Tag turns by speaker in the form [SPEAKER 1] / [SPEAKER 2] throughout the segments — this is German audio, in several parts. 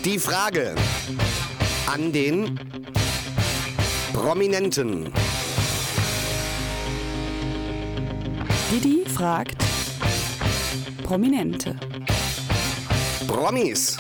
[SPEAKER 1] Die Frage an den Prominenten.
[SPEAKER 2] Didi fragt Prominente.
[SPEAKER 1] Promis.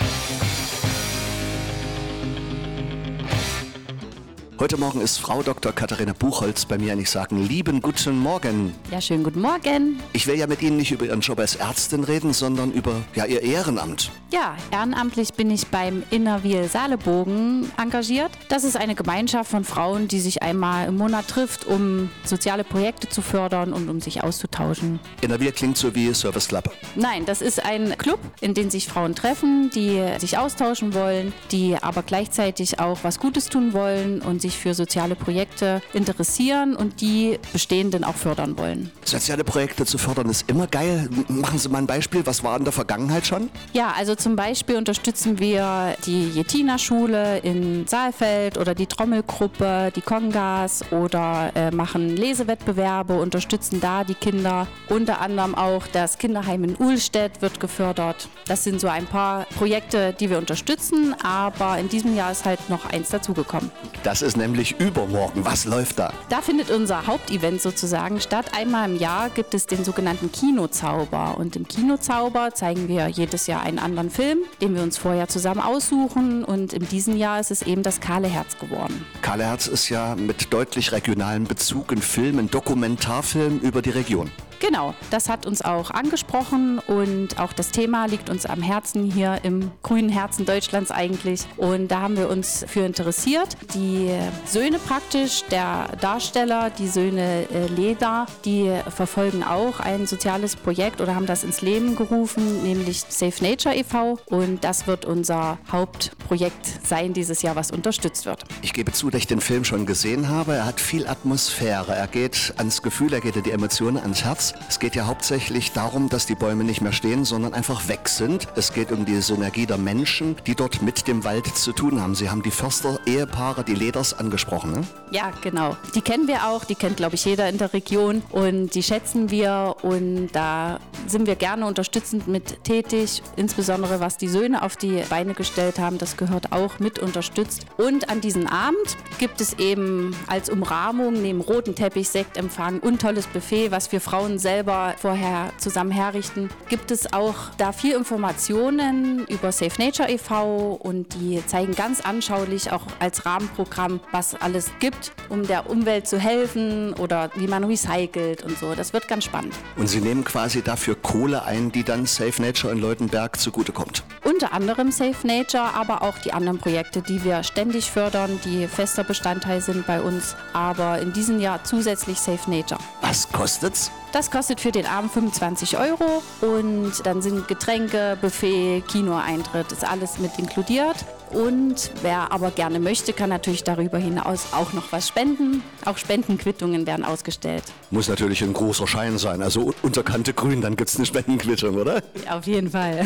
[SPEAKER 3] Heute Morgen ist Frau Dr. Katharina Buchholz bei mir und ich sage lieben guten Morgen.
[SPEAKER 2] Ja, schönen guten Morgen.
[SPEAKER 3] Ich will ja mit Ihnen nicht über Ihren Job als Ärztin reden, sondern über Ihr Ehrenamt.
[SPEAKER 2] Ja, ehrenamtlich bin ich beim Innerwil Salebogen engagiert. Das ist eine Gemeinschaft von Frauen, die sich einmal im Monat trifft, um soziale Projekte zu fördern und um sich auszutauschen.
[SPEAKER 3] Innerwil klingt so wie Service Club.
[SPEAKER 2] Nein, das ist ein Club, in dem sich Frauen treffen, die sich austauschen wollen, die aber gleichzeitig auch was Gutes tun wollen und sich für soziale Projekte interessieren und die Bestehenden auch fördern wollen.
[SPEAKER 3] Soziale Projekte zu fördern ist immer geil. Machen Sie mal ein Beispiel. Was war in der Vergangenheit schon?
[SPEAKER 2] Ja, also zum Beispiel unterstützen wir die Jetina-Schule in Saalfeld oder die Trommelgruppe, die Kongas oder machen Lesewettbewerbe, unterstützen da die Kinder. Unter anderem auch das Kinderheim in Uhlstedt wird gefördert. Das sind so ein paar Projekte, die wir unterstützen, aber in diesem Jahr ist halt noch eins dazugekommen.
[SPEAKER 3] Das ist nämlich übermorgen. Was läuft da?
[SPEAKER 2] Da findet unser Hauptevent sozusagen statt. Einmal im Jahr gibt es den sogenannten Kinozauber. Und im Kinozauber zeigen wir jedes Jahr einen anderen Film, den wir uns vorher zusammen aussuchen. Und in diesem Jahr ist es eben das Kahle Herz geworden.
[SPEAKER 3] Kahle Herz ist ja mit deutlich regionalem Bezug ein Film, ein Dokumentarfilm über die Region.
[SPEAKER 2] Genau, das hat uns auch angesprochen und auch das Thema liegt uns am Herzen hier im grünen Herzen Deutschlands eigentlich. Und da haben wir uns für interessiert. Die Söhne praktisch, der Darsteller, die Söhne Leda, die verfolgen auch ein soziales Projekt oder haben das ins Leben gerufen, nämlich Safe Nature e.V. Und das wird unser Hauptprojekt sein dieses Jahr, was unterstützt wird.
[SPEAKER 3] Ich gebe zu, dass ich den Film schon gesehen habe. Er hat viel Atmosphäre. Er geht ans Gefühl, er geht in die Emotionen, ans Herz. Es geht ja hauptsächlich darum, dass die Bäume nicht mehr stehen, sondern einfach weg sind. Es geht um die Synergie der Menschen, die dort mit dem Wald zu tun haben. Sie haben die Förster-Ehepaare, die Leders, angesprochen, ne?
[SPEAKER 2] Ja, genau. Die kennen wir auch, die kennt, glaube ich, jeder in der Region und die schätzen wir und da sind wir gerne unterstützend mit tätig, insbesondere was die Söhne auf die Beine gestellt haben, das gehört auch mit unterstützt. Und an diesem Abend gibt es eben als Umrahmung neben roten Teppich, Sektempfang und tolles Buffet, was wir Frauen selber vorher zusammen herrichten, gibt es auch da viel Informationen über Safe Nature e.V. und die zeigen ganz anschaulich auch als Rahmenprogramm, was alles gibt, um der Umwelt zu helfen oder wie man recycelt und so. Das wird ganz spannend.
[SPEAKER 3] Und Sie nehmen quasi dafür Kohle ein, die dann Safe Nature in Leutenberg zugutekommt.
[SPEAKER 2] Unter anderem Safe Nature, aber auch die anderen Projekte, die wir ständig fördern, die fester Bestandteil sind bei uns, aber in diesem Jahr zusätzlich Safe Nature.
[SPEAKER 3] Was kostet's?
[SPEAKER 2] Das kostet für den Abend 25 € und dann sind Getränke, Buffet, Kinoeintritt, ist alles mit inkludiert. Und wer aber gerne möchte, kann natürlich darüber hinaus auch noch was spenden. Auch Spendenquittungen werden ausgestellt.
[SPEAKER 3] Muss natürlich ein großer Schein sein, also unter Kante grün, dann gibt's eine Spendenquittung, oder?
[SPEAKER 2] Auf jeden Fall.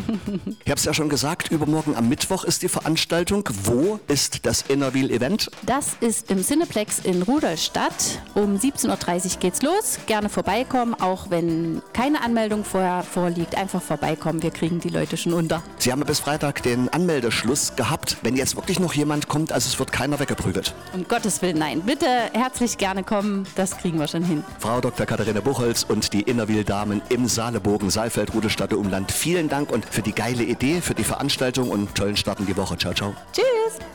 [SPEAKER 3] Ich habe es ja schon gesagt, übermorgen am Mittwoch ist die Veranstaltung. Wo ist das Innerwil-Event?
[SPEAKER 2] Das ist im Cineplex in Rudolstadt. Um 17:30 Uhr geht's los. Gerne vorbeikommen, auch wenn keine Anmeldung vorher vorliegt. Einfach vorbeikommen, wir kriegen die Leute schon unter.
[SPEAKER 3] Sie haben bis Freitag den Anmeldeschluss gehabt. Wenn jetzt wirklich noch jemand kommt, also es wird keiner weggeprügelt.
[SPEAKER 2] Um Gottes Willen, nein. Bitte herzlich gerne kommen, das kriegen wir schon hin.
[SPEAKER 3] Frau Dr. Katharina Buchholz und die Innerwil-Damen im Salebogen, Saalfeld, Rudolstadt, Umland. Vielen Dank und für die geile Idee, für die Veranstaltung und tollen Start in die Woche. Ciao, ciao.
[SPEAKER 2] Tschüss.